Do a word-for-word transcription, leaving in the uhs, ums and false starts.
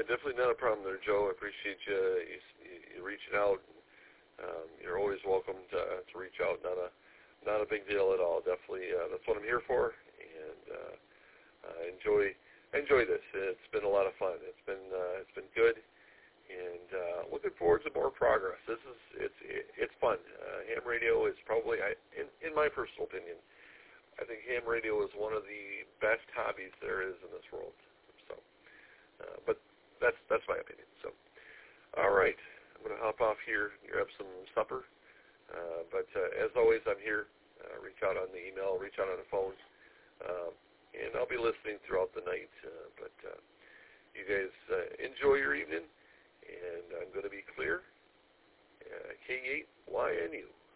definitely not a problem there, Joe. I appreciate you, you, you reaching out. Um, you're always welcome to, to reach out. Not a not a big deal at all. Definitely, uh, that's what I'm here for. And uh, uh, enjoy enjoy this. It's been a lot of fun. It's been uh, it's been good. And uh, looking forward to more progress. This is it's it's fun. Uh, ham radio is probably, I, in in my personal opinion, I think ham radio is one of the best hobbies there is in this world. So, uh, but that's that's my opinion. So, all right, I'm going to hop off here. You have some supper. Uh, but uh, as always, I'm here. Uh, reach out on the email. Reach out on the phone. Uh, and I'll be listening throughout the night. Uh, but uh, you guys uh, enjoy your evening. And I'm going to be clear. Uh, K eight Y N U.